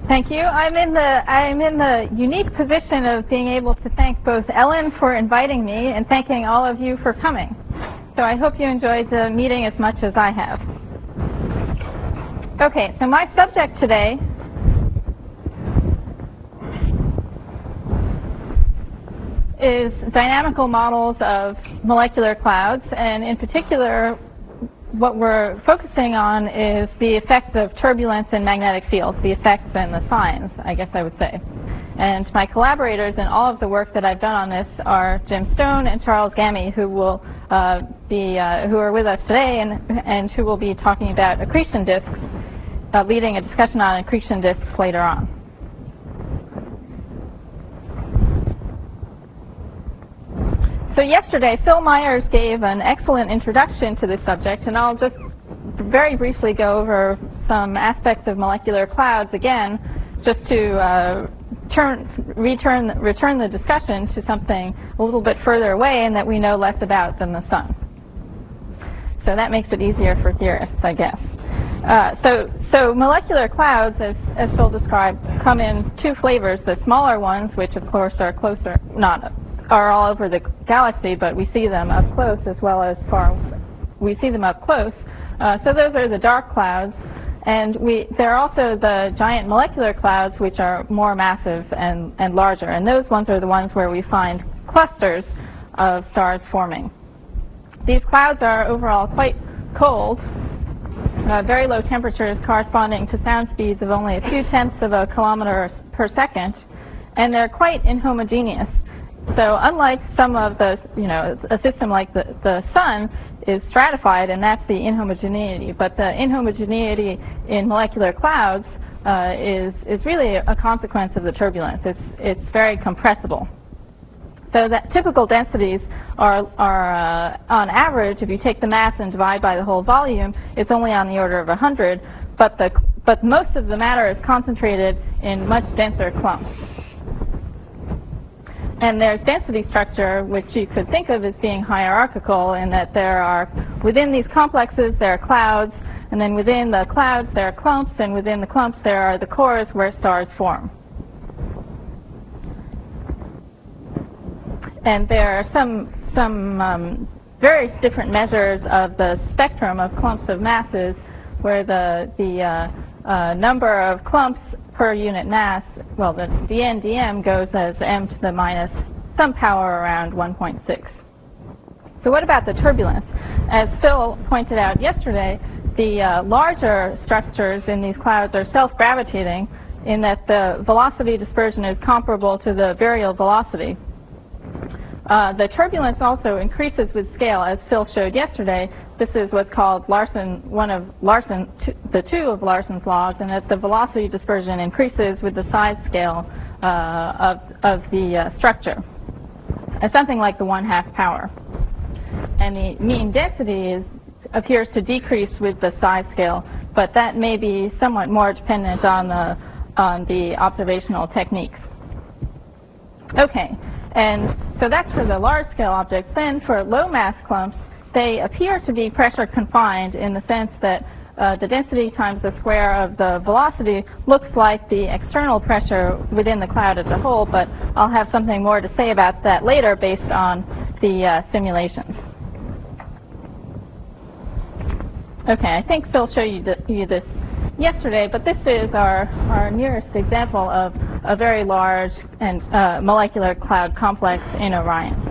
Thank you. I'm in the unique position of being able to thank both Ellen for inviting me and thanking all of you for coming. So I hope you enjoyed the meeting as much as I have. Okay, so my subject today is dynamical models of molecular clouds, and in particular what we're focusing on is the effects of turbulence in magnetic fields, the effects and the signs, I guess I would say. And my collaborators in all of the work that I've done on this are Jim Stone and Charles Gammie, who are with us today and who will be talking about accretion disks, leading a discussion on accretion disks later on. So yesterday, Phil Myers gave an excellent introduction to this subject, and I'll just very briefly go over some aspects of molecular clouds again, just to return the discussion to something a little bit further away and that we know less about than the sun. So that makes it easier for theorists, I guess. So molecular clouds, as Phil described, come in two flavors: the smaller ones, which of course are are all over the galaxy, but we see them up close as well as far. We see them up close. So those are the dark clouds. And there are also the giant molecular clouds, which are more massive and larger. And those ones are the ones where we find clusters of stars forming. These clouds are overall quite cold, very low temperatures corresponding to sound speeds of only a few tenths of a kilometer per second. And they're quite inhomogeneous. So unlike some of the, a system like the sun is stratified, and that's the inhomogeneity. But the inhomogeneity in molecular clouds is really a consequence of the turbulence. It's very compressible. So that typical densities are on average, if you take the mass and divide by the whole volume, it's only on the order of 100. But most of the matter is concentrated in much denser clumps. And there's density structure, which you could think of as being hierarchical, in that within these complexes, there are clouds, and then within the clouds, there are clumps, and within the clumps, there are the cores where stars form. And there are some various different measures of the spectrum of clumps of masses, where the number of clumps per unit mass, well, the NDM goes as m to the minus some power around 1.6. So what about the turbulence? As Phil pointed out yesterday, the larger structures in these clouds are self-gravitating in that the velocity dispersion is comparable to the virial velocity. The turbulence also increases with scale, as Phil showed yesterday. This is what's called the two of Larson's laws, and that the velocity dispersion increases with the size scale of the structure. It's something like the 1/2 power. And the mean density appears to decrease with the size scale, but that may be somewhat more dependent on the observational techniques. Okay, and so that's for the large-scale objects. Then for low-mass clumps, they appear to be pressure confined in the sense that the density times the square of the velocity looks like the external pressure within the cloud as a whole, but I'll have something more to say about that later based on the simulations. Okay, I think Phil showed you this yesterday, but this is our nearest example of a very large and molecular cloud complex in Orion.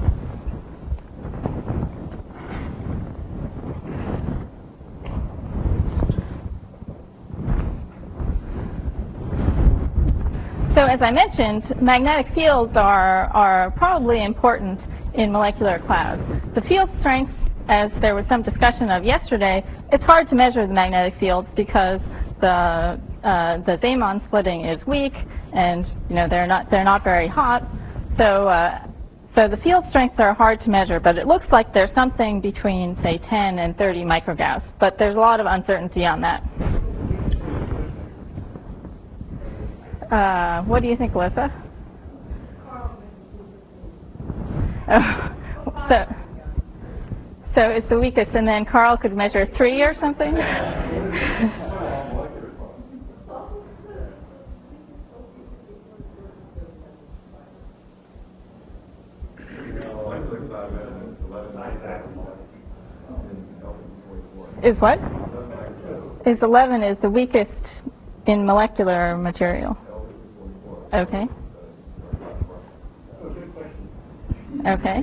So as I mentioned, magnetic fields are probably important in molecular clouds. The field strengths, as there was some discussion of yesterday, it's hard to measure the magnetic fields because the Zeeman splitting is weak, and they're not very hot. So the field strengths are hard to measure, but it looks like there's something between, say, 10 and 30 microgauss. But there's a lot of uncertainty on that. What do you think, Alyssa? Oh, so it's the weakest, and then Carl could measure 3 or something? Is what? Is 11 is the weakest in molecular material. Okay. Okay.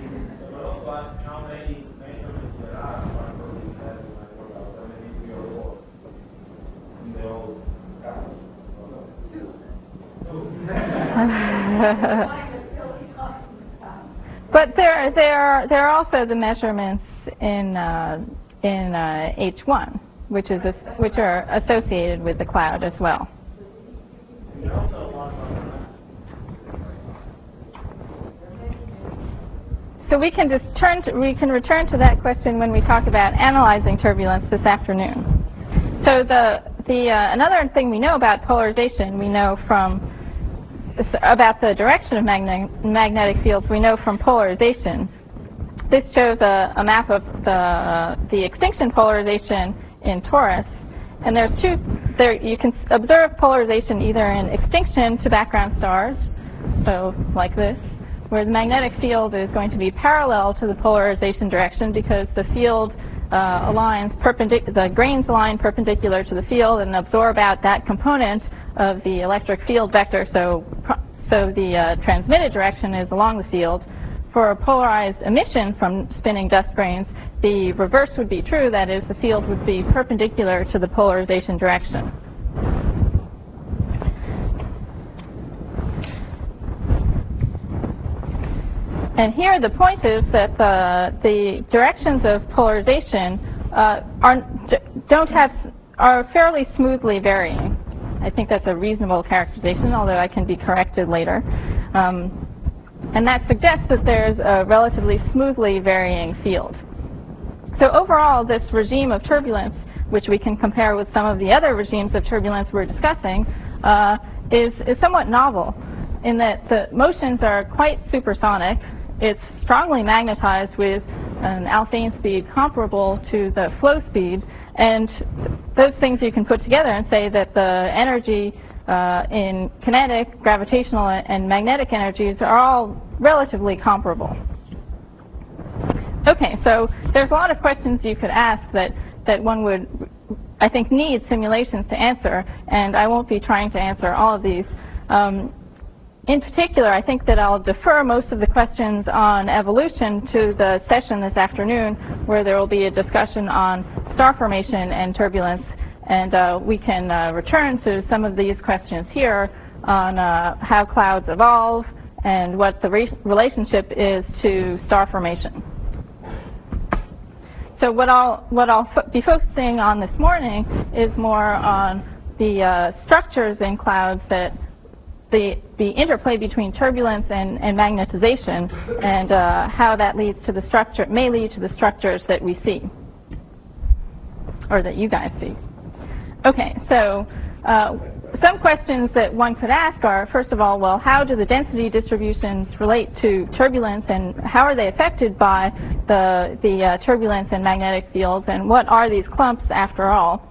But there are also the measurements in H1, which are associated with the cloud as well. So we can return to that question when we talk about analyzing turbulence this afternoon. So another thing we know about polarization, we know about the direction of magnetic fields, we know from polarization. This shows a map of the extinction polarization in torus, and there's two. You can observe polarization either in extinction to background stars, so like this, where the magnetic field is going to be parallel to the polarization direction because the field the grains align perpendicular to the field and absorb out that component of the electric field vector, so the transmitted direction is along the field. For a polarized emission from spinning dust grains, the reverse would be true, that is, the field would be perpendicular to the polarization direction. And here the point is that the directions of polarization are fairly smoothly varying. I think that's a reasonable characterization, although I can be corrected later. And that suggests that there's a relatively smoothly varying field. So overall, this regime of turbulence, which we can compare with some of the other regimes of turbulence we're discussing, is somewhat novel in that the motions are quite supersonic. It's strongly magnetized with an Alfvén speed comparable to the flow speed, and those things you can put together and say that the energy in kinetic, gravitational, and magnetic energies are all relatively comparable. Okay, so there's a lot of questions you could ask that one would, I think, need simulations to answer, and I won't be trying to answer all of these. In particular, I think that I'll defer most of the questions on evolution to the session this afternoon, where there will be a discussion on star formation and turbulence, and we can return to some of these questions here on how clouds evolve and what the relationship is to star formation. So what I'll be focusing on this morning is more on the structures in clouds, that the interplay between turbulence and magnetization, and how that leads to the structure, may lead to the structures that we see, or that you guys see. Okay, so some questions that one could ask are, first of all, well, how do the density distributions relate to turbulence, and how are they affected by the turbulence and magnetic fields, and what are these clumps after all?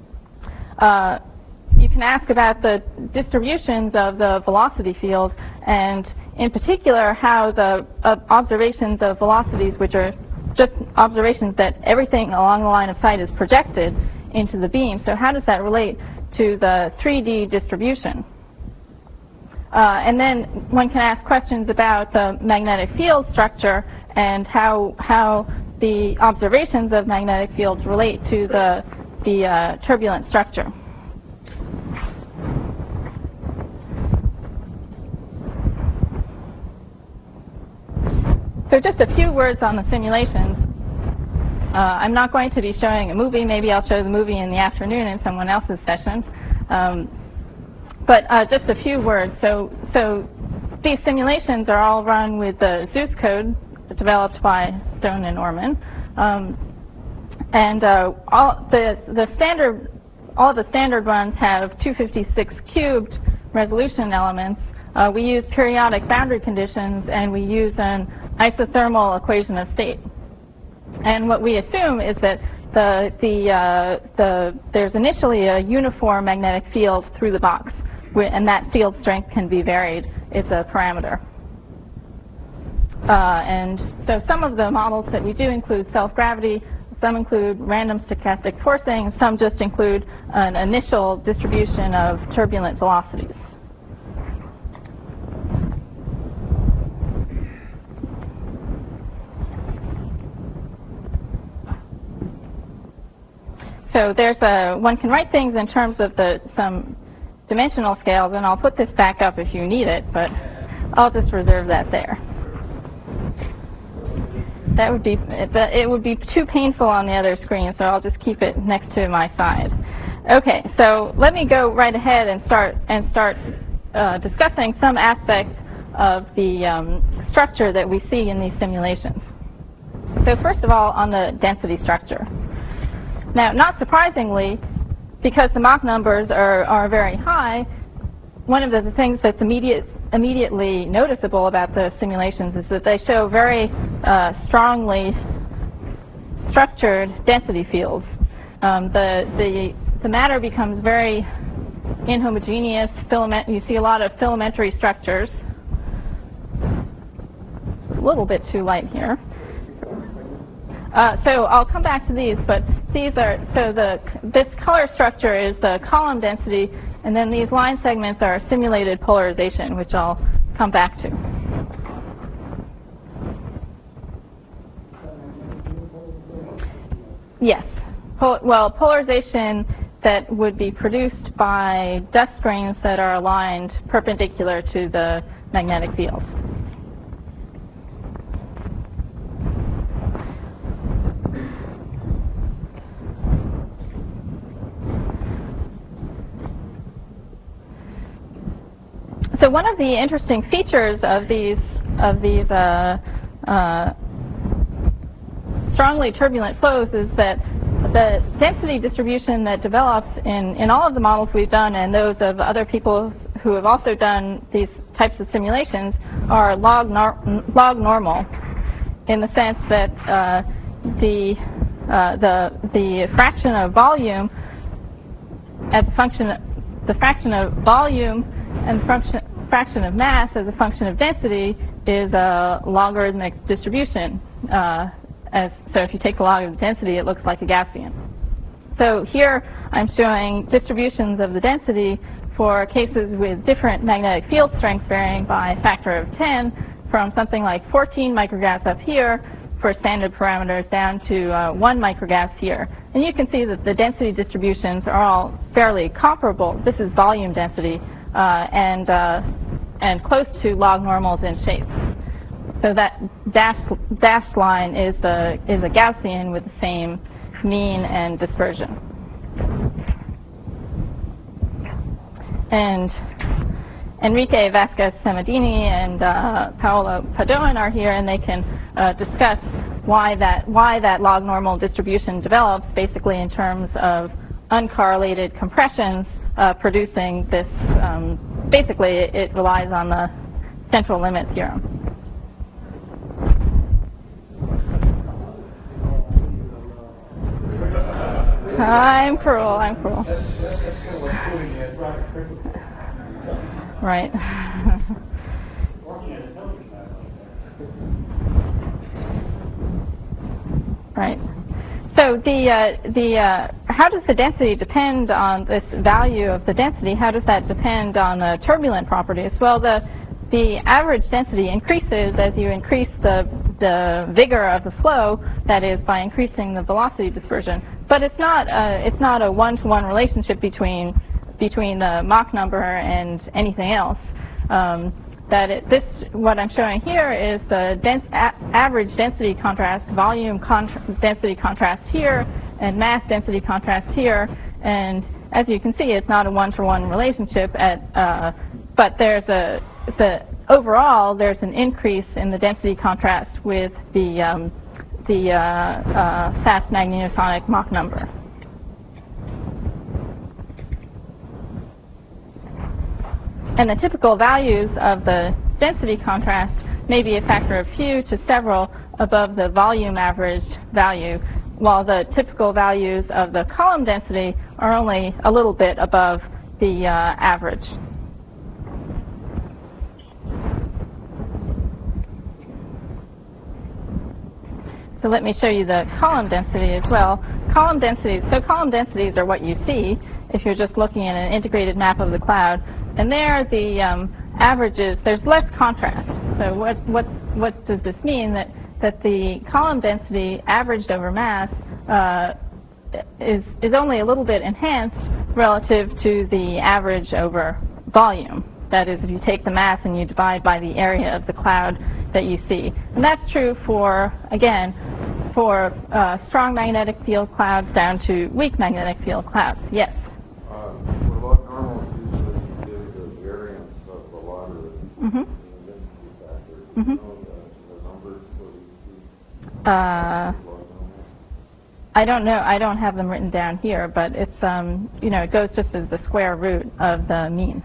You can ask about the distributions of the velocity field, and in particular how the observations of velocities, which are just observations that everything along the line of sight is projected into the beam. So how does that relate to the 3D distribution? And then one can ask questions about the magnetic field structure and how the observations of magnetic fields relate to the turbulent structure. So just a few words on the simulations. I'm not going to be showing a movie. Maybe I'll show the movie in the afternoon in someone else's session. But just a few words. So these simulations are all run with the Zeus code developed by Stone and Orman. And all the standard runs have 256 cubed resolution elements. We use periodic boundary conditions, and we use an isothermal equation of state. And what we assume is that there's initially a uniform magnetic field through the box, and that field strength can be varied. It's a parameter. And so some of the models that we do include self-gravity, some include random stochastic forcing, some just include an initial distribution of turbulent velocities. So there's one can write things in terms of some dimensional scales, and I'll put this back up if you need it, but I'll just reserve that there. That would be, it would be too painful on the other screen, so I'll just keep it next to my side. Okay, so let me go right ahead and start discussing some aspects of the structure that we see in these simulations. So first of all, on the density structure. Now, not surprisingly, because the Mach numbers are very high, one of the things that's immediately noticeable about the simulations is that they show very strongly structured density fields. The matter becomes very inhomogeneous. You see a lot of filamentary structures. A little bit too light here. So I'll come back to these, but these are, so this color structure is the column density, and then these line segments are simulated polarization, which I'll come back to. Yes. Well, polarization that would be produced by dust grains that are aligned perpendicular to the magnetic field. So one of the interesting features of these strongly turbulent flows is that the density distribution that develops in all of the models we've done and those of other people who have also done these types of simulations are log normal, in the sense that the fraction of volume as a function, the fraction of volume and the fraction of mass as a function of density is a logarithmic distribution. So if you take the log of the density, it looks like a Gaussian. So here I'm showing distributions of the density for cases with different magnetic field strengths varying by a factor of 10, from something like 14 microgauss up here for standard parameters down to 1 microgauss here. And you can see that the density distributions are all fairly comparable. This is volume density. And close to log normals in shape. So that dashed line is a Gaussian with the same mean and dispersion. And Enrique Vasquez-Samedini and Paolo Padoan are here, and they can discuss why that log normal distribution develops, basically in terms of uncorrelated compressions producing this. Basically, it relies on the central limit theorem. I'm cruel. Right. Right. So how does the density depend on this value of the density? How does that depend on the turbulent properties? Well, the average density increases as you increase the vigor of the flow, that is, by increasing the velocity dispersion. But it's not a one-to-one relationship between the Mach number and anything else. What I'm showing here is the average density contrast, volume density contrast here, and mass density contrast here. And as you can see, it's not a one-to-one relationship. But overall there's an increase in the density contrast with the fast magnetosonic Mach number. And the typical values of the density contrast may be a factor of few to several above the volume averaged value, while the typical values of the column density are only a little bit above the average. So let me show you the column density as well. Column densities are what you see if you're just looking at an integrated map of the cloud. And there the averages, there's less contrast. So what does this mean? That the column density averaged over mass is only a little bit enhanced relative to the average over volume. That is, if you take the mass and you divide by the area of the cloud that you see. And that's true for, again, for strong magnetic field clouds down to weak magnetic field clouds. Yes? For log normal, usually you give the variance of the water and the density factor. Do you know the numbers for these two? I don't know. I don't have them written down here, but it's it goes just as the square root of the mean.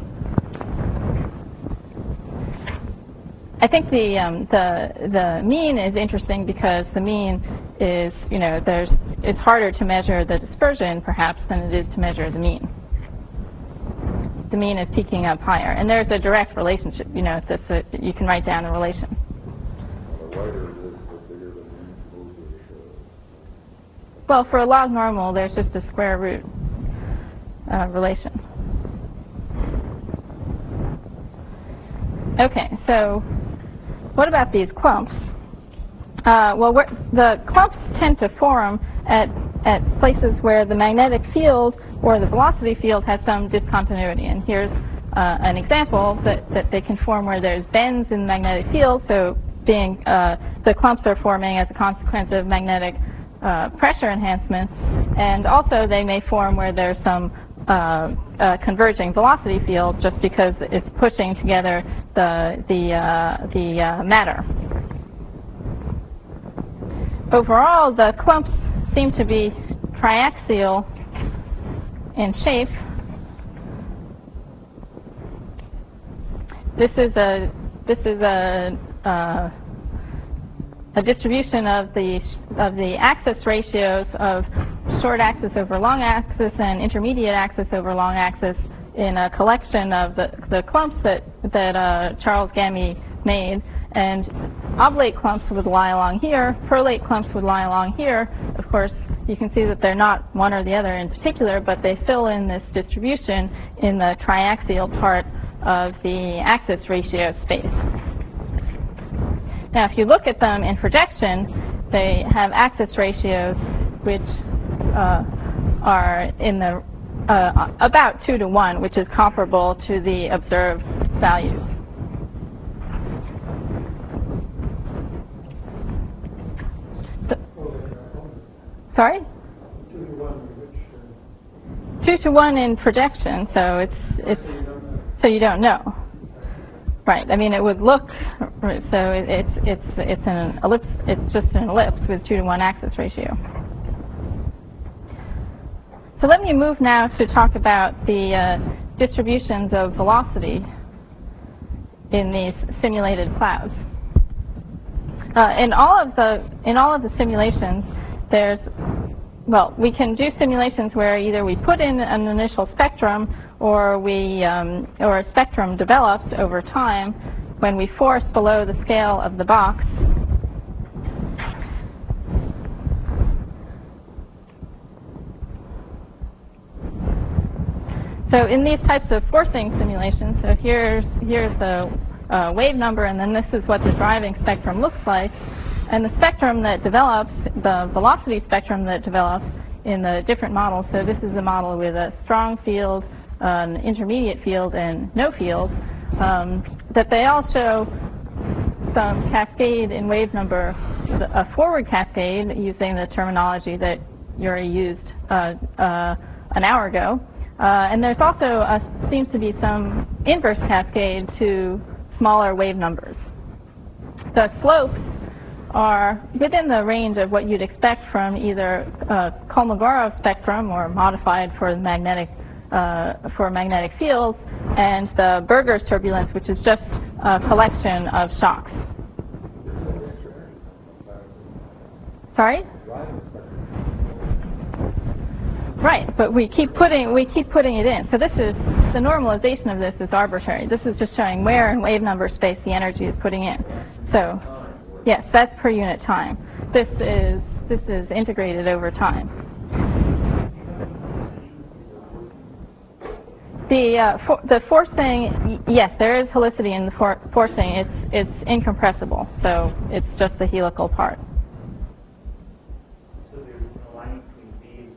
I think the mean is interesting because the mean is, it's harder to measure the dispersion perhaps than it is to measure the mean. The mean is peaking up higher, and there's a direct relationship. You can write down a relation. The wider it is, the bigger the mean move. Well, for a log normal, there's just a square root relation. Okay, so what about these clumps? The clumps tend to form at places where the magnetic field or the velocity field has some discontinuity. And here's an example that they can form where there's bends in the magnetic field. So the clumps are forming as a consequence of magnetic pressure enhancements. And also they may form where there's some converging velocity field just because it's pushing together the matter. Overall, the clumps seem to be triaxial in shape. This is a distribution of the axis ratios of short axis over long axis and intermediate axis over long axis in a collection of the clumps that Charles Gamme made. And oblate clumps would lie along here, perlate clumps would lie along here. Of course, you can see that they're not one or the other in particular, but they fill in this distribution in the triaxial part of the axis ratio space. Now, if you look at them in projection, they have axis ratios which are in the about 2 to 1, which is comparable to the observed values. Sorry? 2 to 1 in projection, so so you don't know. Right. I mean, it would look so it's an ellipse. It's just an ellipse with 2 to 1 axis ratio. So let me move now to talk about the distributions of velocity in these simulated clouds. In all of the simulations, we can do simulations where either we put in an initial spectrum or a spectrum develops over time when we force below the scale of the box. So in these types of forcing simulations, so here's the wave number, and then this is what the driving spectrum looks like. And the spectrum that develops, the velocity spectrum that develops in the different models, so this is a model with a strong field, an intermediate field, and no field, that they all show some cascade in wave number, a forward cascade using the terminology that Yuri used an hour ago. And there's also seems to be some inverse cascade to smaller wave numbers. The slopes are within the range of what you'd expect from either Kolmogorov spectrum or modified for magnetic fields, and the Berger's turbulence, which is just a collection of shocks. Sorry? Right, but we keep putting it in. So this is the normalization of this is arbitrary. This is just showing where in wave number space the energy is putting in. So yes, that's per unit time. this is integrated over time. The forcing, yes, there is helicity in the forcing. It's incompressible, so it's just the helical part. So there's a line between V and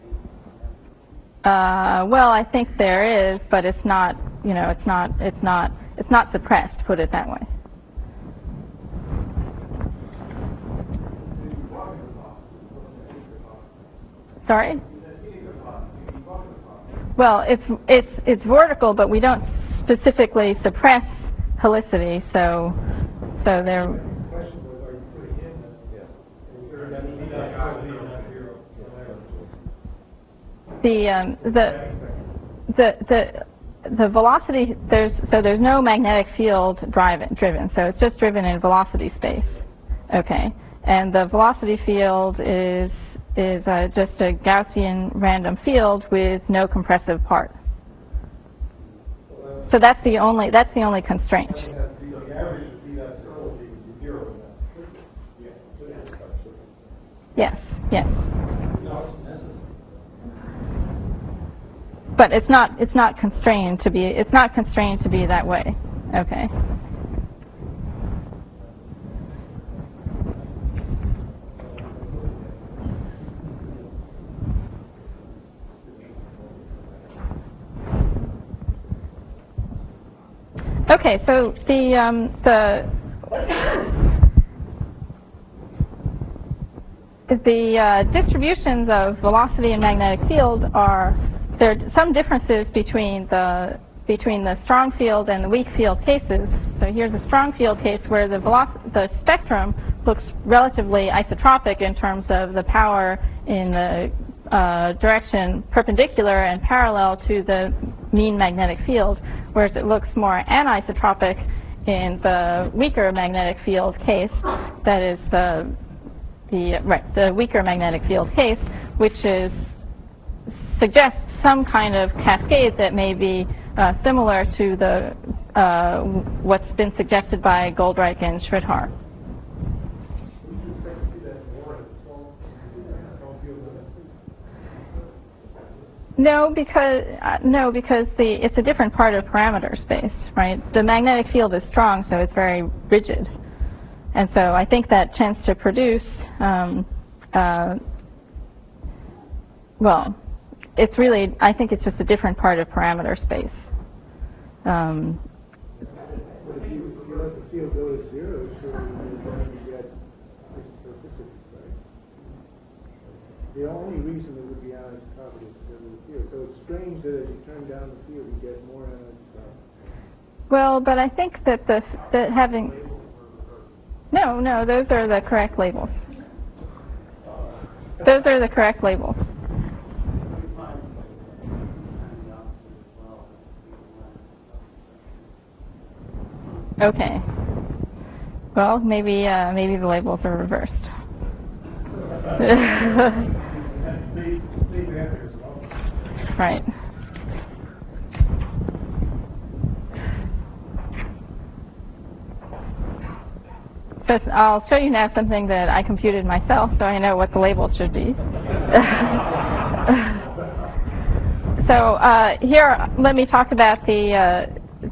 helicity? Well, I think there is, but it's not. You know, it's not suppressed. Put it that way. Sorry. Well, it's vertical, but we don't specifically suppress helicity, so there. The velocity there's no magnetic field driven, so it's just driven in velocity space. Okay, and the velocity field is just a Gaussian random field with no compressive part. So that's the only constraint. Yes, yes. But it's not constrained to be that way. Okay. Okay, so the distributions of velocity and magnetic field there are some differences between the strong field and the weak field cases. So here's a strong field case where the spectrum looks relatively isotropic in terms of the power in the direction perpendicular and parallel to the mean magnetic field, whereas it looks more anisotropic in the weaker magnetic field case. That is the weaker magnetic field case, which suggests some kind of cascade that may be similar to what's been suggested by Goldreich and Schridhar. No, because it's a different part of parameter space, right? The magnetic field is strong, so it's very rigid, and so I think that tends to produce. Well, it's really. I think it's just a different part of parameter space. But if you let the field go to zero, so you're going to get isotronicity, right? The only reason it would be anisotropic is because of the field. So it's strange that as you turn down the field, you get more anisotropic. Well, but I think that having no, those are the correct labels. Those are the correct labels. Okay. Well, maybe the labels are reversed. Right. So I'll show you now something that I computed myself, so I know what the labels should be. So here, let me talk about the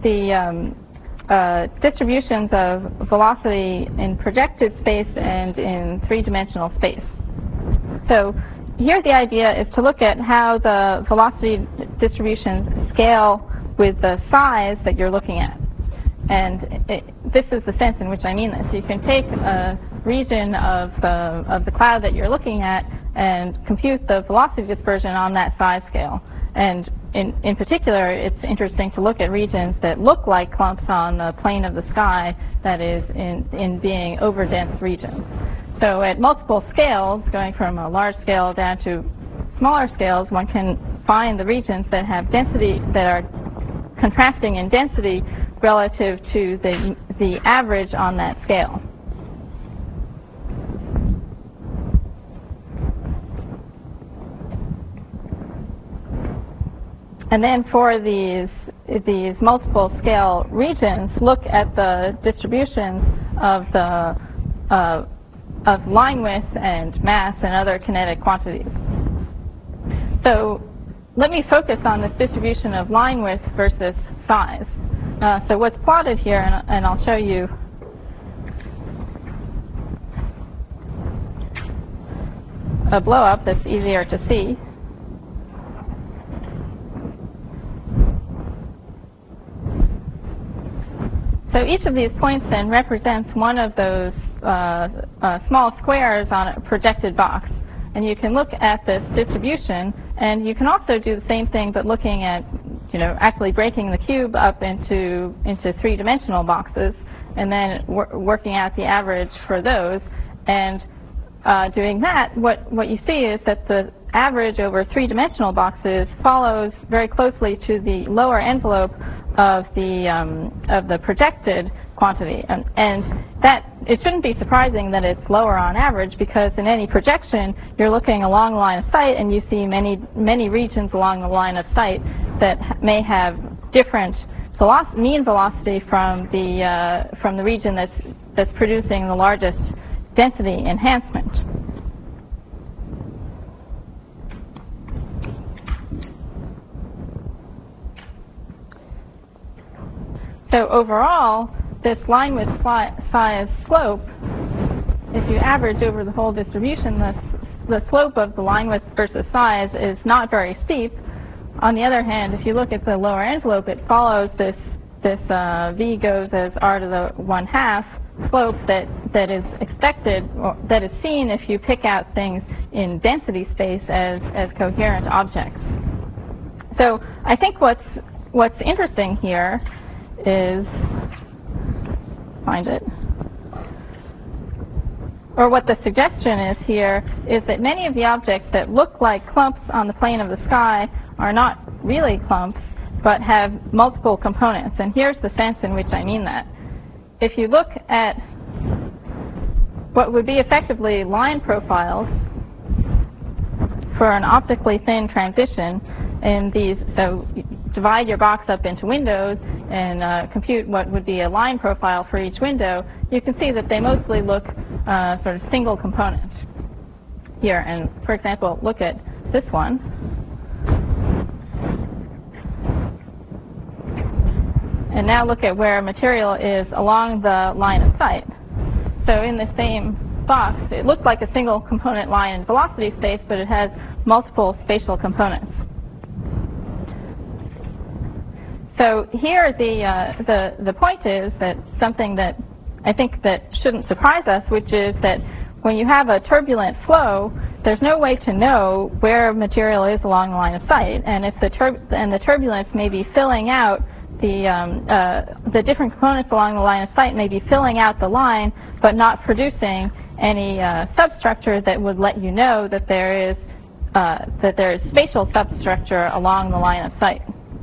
distributions of velocity in projected space and in three-dimensional space. So here the idea is to look at how the velocity distributions scale with the size that you're looking at. And this is the sense in which I mean this. You can take a region of the cloud that you're looking at and compute the velocity dispersion on that size scale. And in particular, it's interesting to look at regions that look like clumps on the plane of the sky, that is, in being overdense regions. So at multiple scales, going from a large scale down to smaller scales, one can find the regions that have density, that are contrasting in density relative to the average on that scale. And then for these multiple scale regions, look at the distributions of the line width and mass and other kinetic quantities. So let me focus on this distribution of line width versus size. So what's plotted here, and I'll show you a blow-up that's easier to see. So each of these points then represents one of those small squares on a projected box. And you can look at this distribution, and you can also do the same thing, but looking at, actually breaking the cube up into three-dimensional boxes, and then working out the average for those. And doing that, what you see is that the average over three-dimensional boxes follows very closely to the lower envelope of the projected quantity, and that it shouldn't be surprising that it's lower on average, because in any projection you're looking along the line of sight, and you see many regions along the line of sight that may have different mean velocity from the region that's producing the largest density enhancement. So overall, this line width size slope, if you average over the whole distribution, the slope of the line width versus size is not very steep. On the other hand, if you look at the lower envelope, it follows this v goes as r to the 1/2 slope that is expected, or that is seen if you pick out things in density space as coherent objects. So I think what's interesting here is, find it, or what the suggestion is here, is that many of the objects that look like clumps on the plane of the sky are not really clumps, but have multiple components. And here's the sense in which I mean that. If you look at what would be effectively line profiles for an optically thin transition in these, so you divide your box up into windows and compute what would be a line profile for each window, you can see that they mostly look sort of single component here. And for example, look at this one. And now look at where material is along the line of sight. So in the same box, it looks like a single component line in velocity space, but it has multiple spatial components. So here the point is that something that I think that shouldn't surprise us, which is that when you have a turbulent flow, there's no way to know where material is along the line of sight, and if the turbulence may be filling out the different components along the line of sight may be filling out the line, but not producing any substructure that would let you know that there is spatial substructure along the line of sight.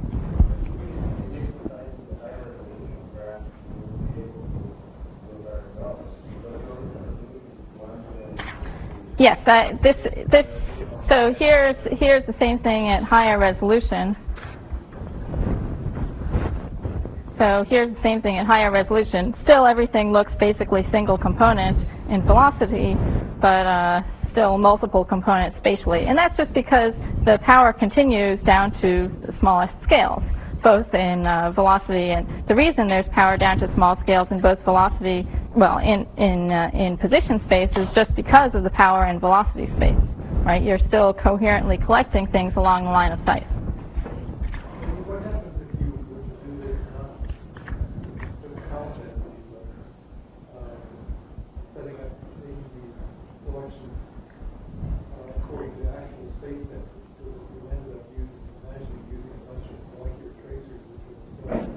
Yes, so here's the same thing at higher resolution. So here's the same thing at higher resolution. Still, everything looks basically single component in velocity, but still multiple components spatially. And that's just because the power continues down to the smallest scales, both in velocity. And the reason there's power down to small scales in both velocity, well, in position space, is just because of the power in velocity space, right? You're still coherently collecting things along the line of sight. What happens if you were to do this content, setting up the collection according to actual state vectors, so that you ended up using a bunch of molecular tracers which are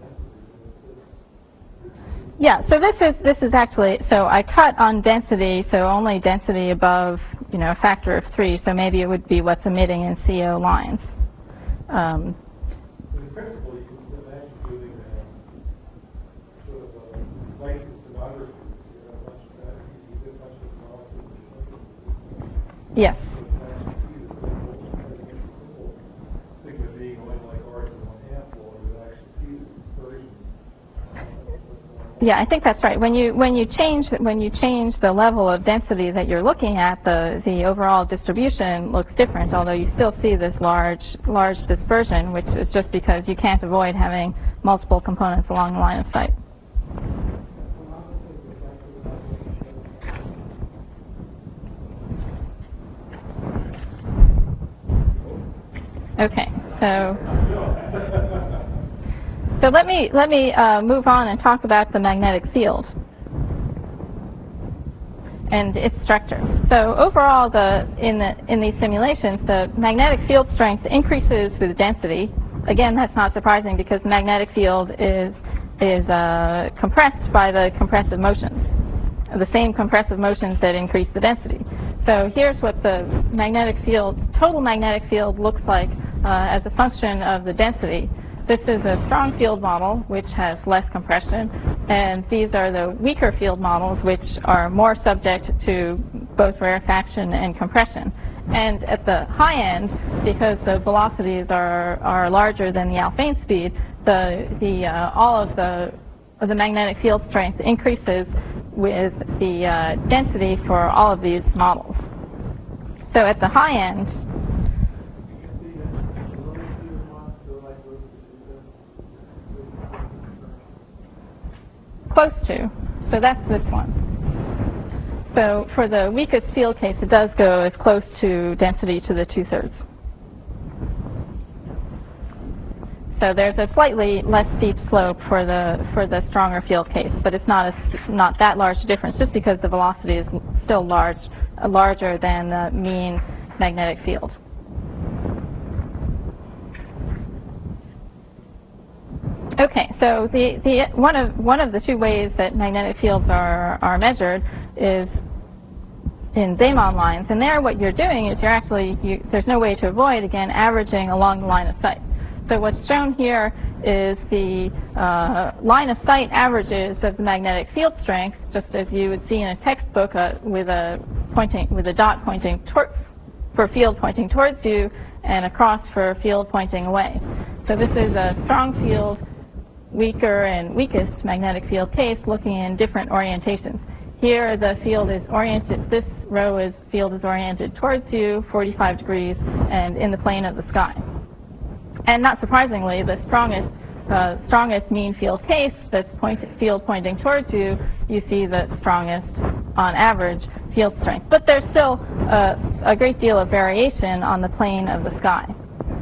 Yeah, so this is actually, so I cut on density, so only density above, a factor of 3, so maybe it would be what's emitting in CO lines. in principle, you can imagine doing sort of a light sonography, a bunch of that, you get a bunch of molecules. Yes. Sigma being only like R to 1/2, well, you actually see the dispersion. Yeah, I think that's right. When you change the level of density that you're looking at, the overall distribution looks different. Although you still see this large dispersion, which is just because you can't avoid having multiple components along the line of sight. Okay, so let me move on and talk about the magnetic field and its structure. So overall, in these simulations, the magnetic field strength increases with density. Again, that's not surprising because the magnetic field is compressed by the compressive motions, the same compressive motions that increase the density. So here's what the total magnetic field looks like as a function of the density. This is a strong field model, which has less compression, and these are the weaker field models, which are more subject to both rarefaction and compression. And at the high end, because the velocities are larger than the Alfvén speed, all of the magnetic field strength increases with the density for all of these models. So at the high end, close to. So that's this one. So for the weakest field case, it does go as close to density to the 2/3. So there's a slightly less steep slope for the stronger field case, but it's not that large a difference, just because the velocity is still larger than the mean magnetic field. Okay, so one of the two ways that magnetic fields are measured is in Zeeman lines, and there what you're doing is there's no way to avoid, again, averaging along the line of sight. So what's shown here is the line of sight averages of the magnetic field strength, just as you would see in a textbook with a dot pointing for field pointing towards you and a cross for field pointing away. So this is a strong field, weaker and weakest magnetic field case looking in different orientations. Here the field is oriented, this row field is oriented towards you, 45 degrees, and in the plane of the sky. And not surprisingly, the strongest mean field case, that's field pointing towards you, you see the strongest, on average, field strength. But there's still a great deal of variation on the plane of the sky.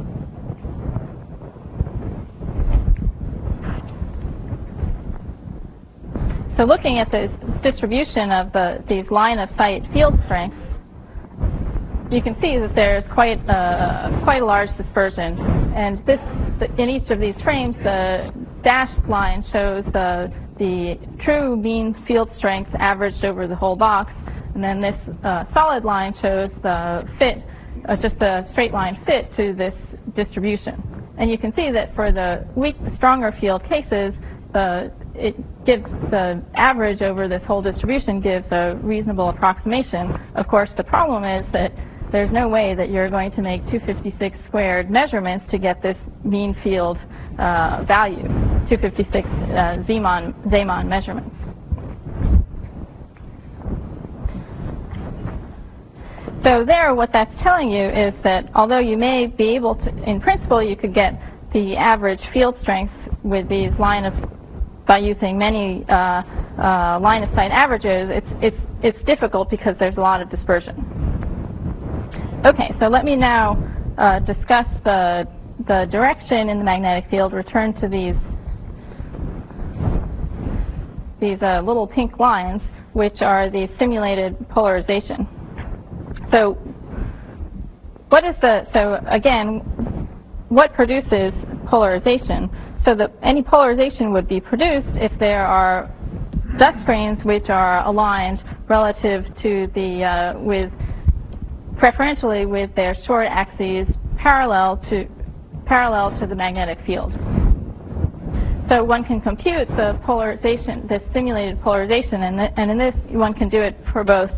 So looking at the distribution of these line-of-sight field strengths, you can see that there's quite a large dispersion. And in each of these frames, the dashed line shows the true mean field strength averaged over the whole box, and then this solid line shows the fit, just a straight line fit to this distribution. And you can see that for the stronger field cases, it gives the average over this whole distribution gives a reasonable approximation. Of course, the problem is that there's no way that you're going to make 256 squared measurements to get this mean field value, 256 Zeeman measurements. So there, what that's telling you is that although you may be able to, in principle, you could get the average field strength with these by using many line-of-sight averages, it's difficult because there's a lot of dispersion. Okay, so let me now discuss the direction in the magnetic field. Return to these little pink lines, which are the simulated polarization. So again, what produces polarization? So that any polarization would be produced if there are dust grains which are aligned relative to preferentially with their short axes parallel to the magnetic field. So one can compute the polarization, the simulated polarization, and in this one can do it for both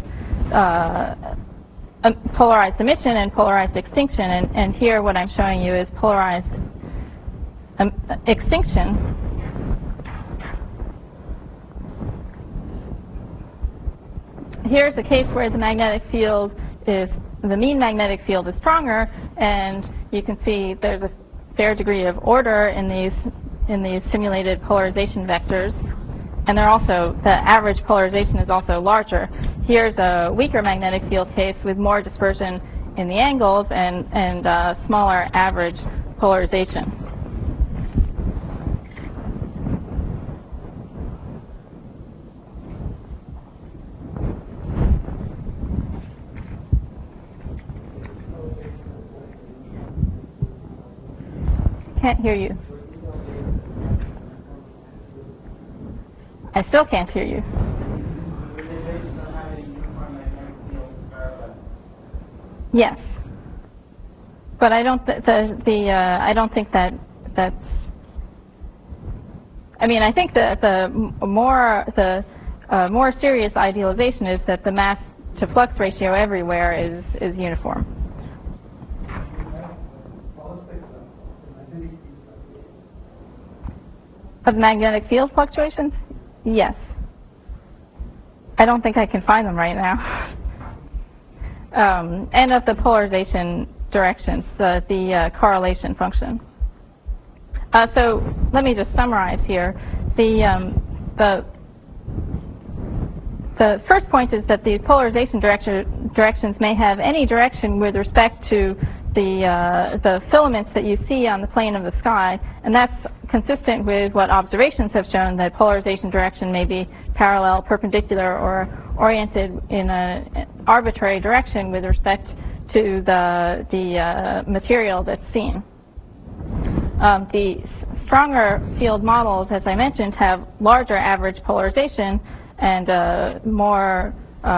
polarized emission and polarized extinction. And here what I'm showing you is polarized extinction. here's a case where the mean magnetic field is stronger, and you can see there's a fair degree of order in these simulated polarization vectors, and the average polarization is also larger. Here's a weaker magnetic field case with more dispersion in the angles and smaller average polarization. Can't hear you. I still can't hear you. Yes, but I don't. I don't think that's. I mean, I think that the more serious idealization is that the mass to flux ratio everywhere is uniform. Of magnetic field fluctuations? Yes. I don't think I can find them right now. And of the polarization directions, the correlation function. So let me just summarize here. The first point is that the polarization directions may have any direction with respect to the filaments that you see on the plane of the sky, and that's consistent with what observations have shown, that polarization direction may be parallel, perpendicular, or oriented in an arbitrary direction with respect to the material that's seen. The stronger field models, as I mentioned, have larger average polarization and more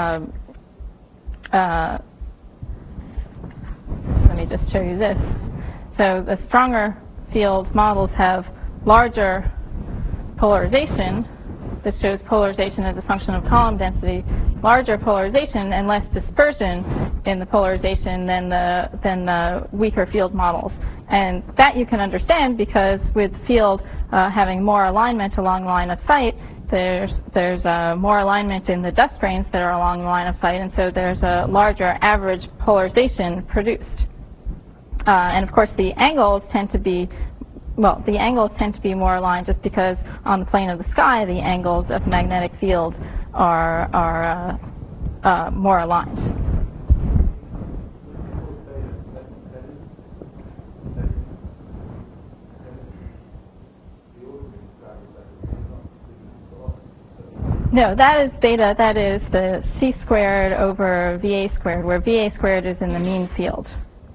let me just show you this. So the stronger field models have larger polarization. This shows polarization as a function of column density. Larger polarization and less dispersion in the polarization than the weaker field models. And that you can understand because with field having more alignment along the line of sight, there's more alignment in the dust grains that are along the line of sight, and so there's a larger average polarization produced. And of course, the angles tend to be more aligned just because on the plane of the sky, the angles of magnetic field are more aligned. No, that is beta. That is the c squared over VA squared, where VA squared is in the mean field.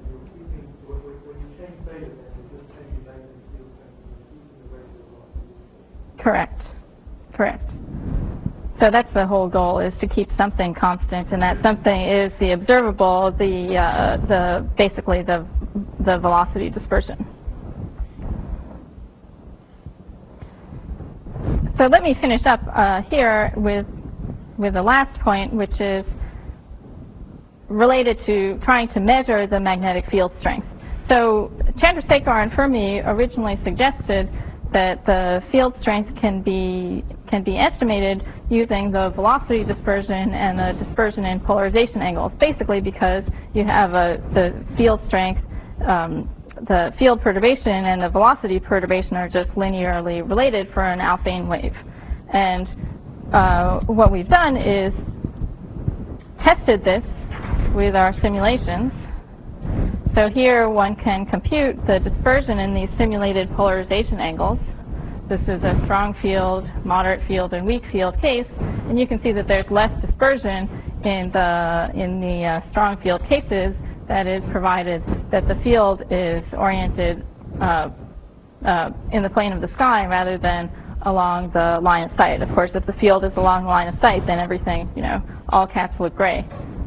Correct. Correct. So that's the whole goal, is to keep something constant, and that something is the observable, basically the velocity dispersion. So let me finish up here with the last point, which is related to trying to measure the magnetic field strength. So Chandrasekhar and Fermi originally suggested that the field strength can be estimated using the velocity dispersion and the dispersion in polarization angles, basically because you have the field strength, the field perturbation and the velocity perturbation are just linearly related for an Alfvén wave. And what we've done is tested this with our simulations. So here one can compute the dispersion in these simulated polarization angles. This is a strong field, moderate field, and weak field case, and you can see that there's less dispersion in the strong field cases. That is provided that the field is oriented in the plane of the sky rather than along the line of sight. Of course, if the field is along the line of sight, then everything, all cats look gray.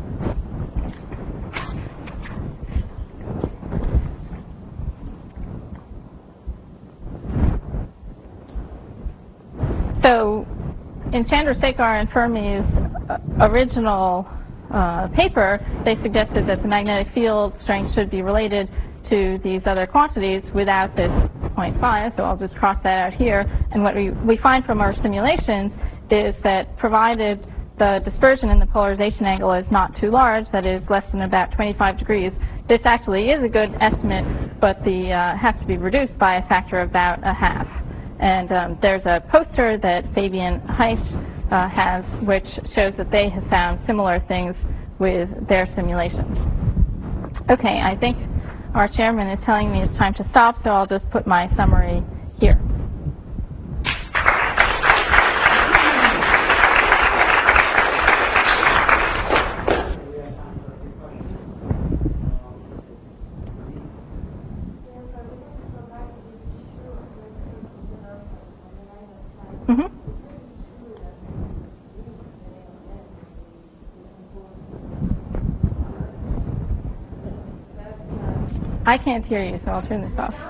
So in Chandrasekhar and Fermi's original paper, they suggested that the magnetic field strength should be related to these other quantities without this 0.5, so I'll just cross that out here. And what we find from our simulations is that provided the dispersion in the polarization angle is not too large, that is less than about 25 degrees, this actually is a good estimate, but the has to be reduced by a factor of about a half. And there's a poster that Fabian Heisch has, which shows that they have found similar things with their simulations. Okay, I think our chairman is telling me it's time to stop, so I'll just put my summary here. I can't hear you, so I'll turn this off.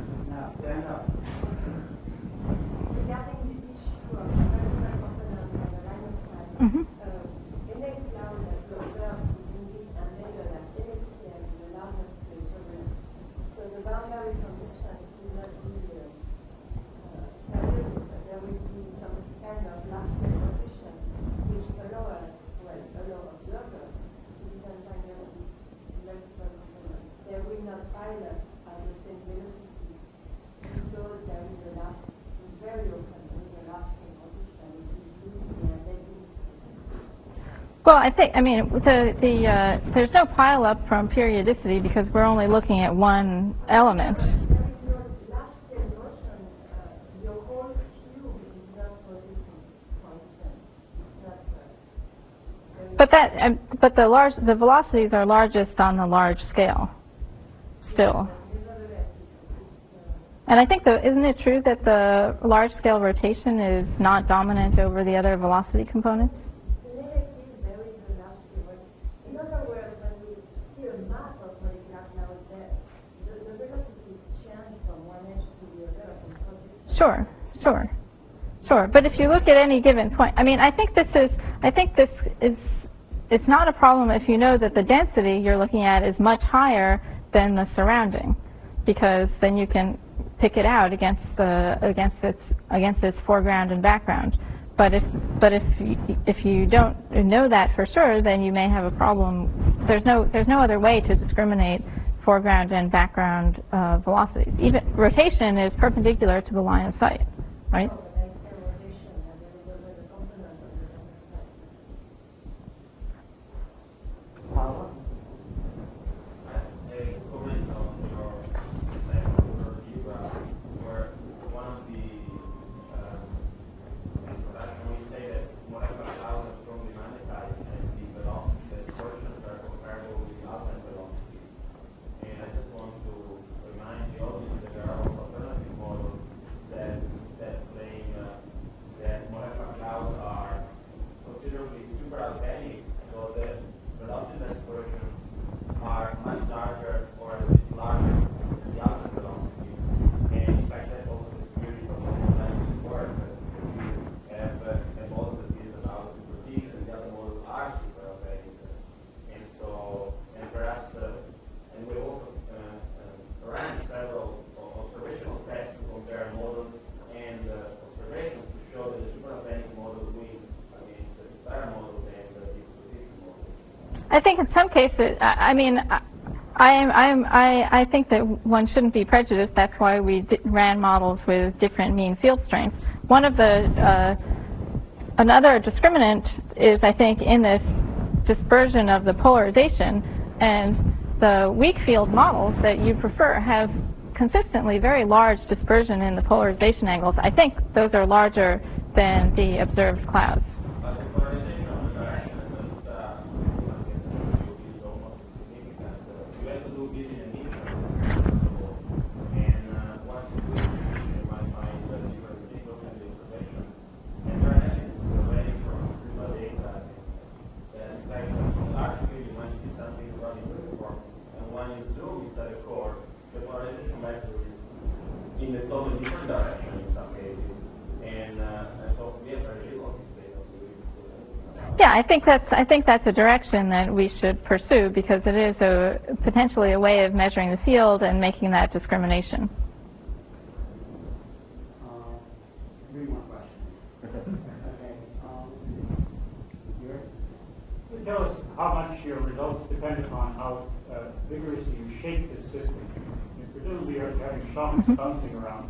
Well, there's no pile-up from periodicity because we're only looking at one element. But the velocities are largest on the large scale, still. And I think, isn't it true that the large-scale rotation is not dominant over the other velocity components? Sure. But if you look at any given point, I think this is, it's not a problem if you know that the density you're looking at is much higher than the surrounding, because then you can pick it out against its foreground and background. But if you don't know that for sure, then you may have a problem. There's no other way to discriminate foreground and background velocities. Even rotation is perpendicular to the line of sight, right? I think in some cases, I think that one shouldn't be prejudiced. That's why we ran models with different mean field strengths. One of the another discriminant is, I think, in this dispersion of the polarization, and the weak field models that you prefer have consistently very large dispersion in the polarization angles. I think those are larger than the observed clouds. Yeah, I think that's a direction that we should pursue, because it is potentially a way of measuring the field and making that discrimination. Maybe one question. Okay. Your tell us how much your results depend upon how vigorously you shake this system? Presumably you're having shocks bouncing around.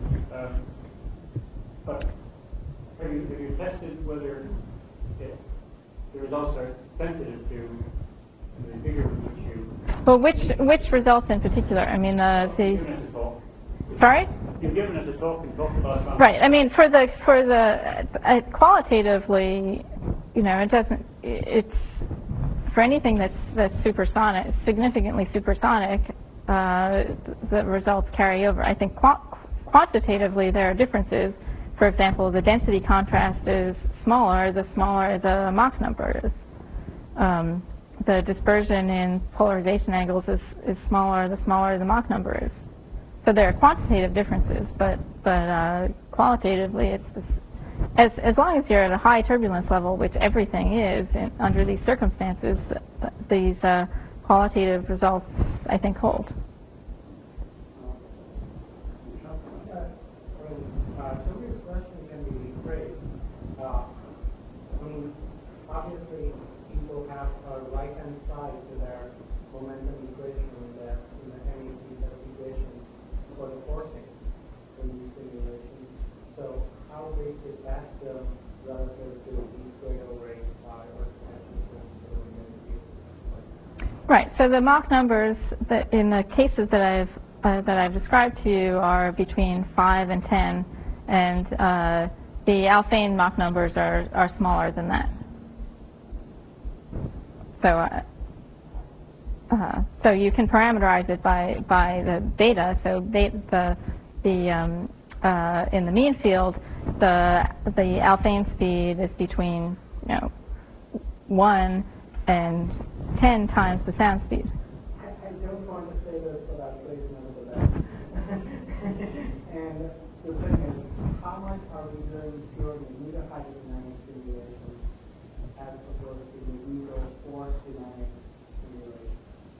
But have you tested whether the results are sensitive to the vigor with which you... Well, which results in particular? I mean, You've given us a talk. Sorry? You've given us a talk and talked about something. Right. I mean, for the qualitatively, you know, it doesn't. It's for anything that's supersonic, significantly supersonic. The results carry over. I think quantitatively there are differences. For example, the density contrast is smaller the smaller the Mach number is. The dispersion in polarization angles is smaller the smaller the Mach number is. So there are quantitative differences, but qualitatively it's as long as you're at a high turbulence level, which everything is under these circumstances, these qualitative results I think hold. So this question can be phrased. I mean, obviously people have a right-hand side to their momentum equation in the MET equation for the forcing in these simulations. So how big is that relative to d squared over 8 pi or Right. So the Mach numbers that in the cases that I've described to you are between 5 and 10, and the Alfvén Mach numbers are smaller than that. So you can parameterize it by the beta. So in the mean field, the Alfvén speed is between 1 and 10 times the sound speed. I don't want to say this, but I'll say it nonetheless. And the thing is, how much are we doing purely neither hydrodynamic simulation as opposed to the neither force dynamic simulation?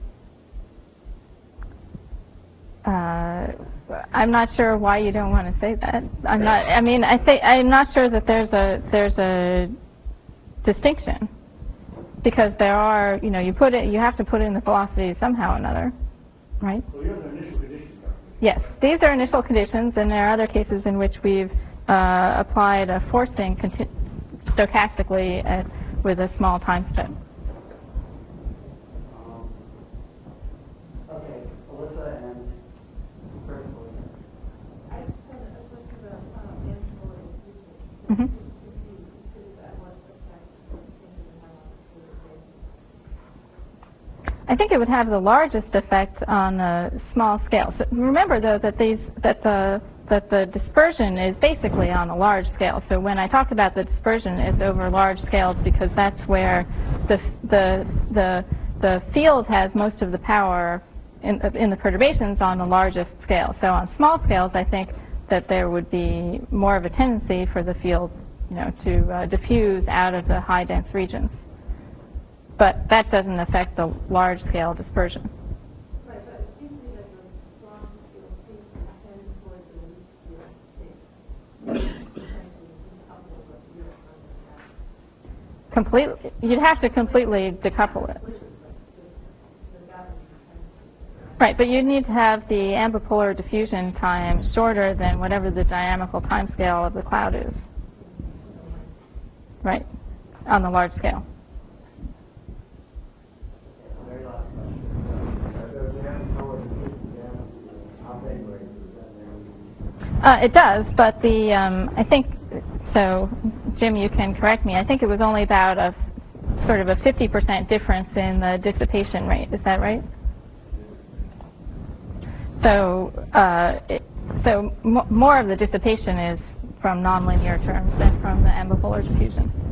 I'm not sure why you don't want to say that. I'm not. I mean, I'm not sure that there's a distinction. Because there are, you have to put in the velocity somehow or another, right? So you have the initial conditions. Yes, these are initial conditions, and there are other cases in which we've applied a forcing stochastically with a small time step. Okay, Alyssa and Crystal. I just had a question about ancillary diffusion. Mm-hmm. I think it would have the largest effect on a small scale. So remember, though, that the dispersion is basically on a large scale. So when I talk about the dispersion, it's over large scales because that's where the field has most of the power in the perturbations on the largest scale. So on small scales, I think that there would be more of a tendency for the field, to diffuse out of the high dense regions. But that doesn't affect the large-scale dispersion. Right, but it seems to me that the strong field seems to tend towards the weak field state. Completely, you'd have to completely decouple it. Right, but you'd need to have the ambipolar diffusion time shorter than whatever the dynamical time scale of the cloud is. Right, on the large scale. It does, but I think, so Jim, you can correct me, I think it was only about a sort of a 50% difference in the dissipation rate. Is that right? So, more of the dissipation is from nonlinear terms than from the ambipolar diffusion.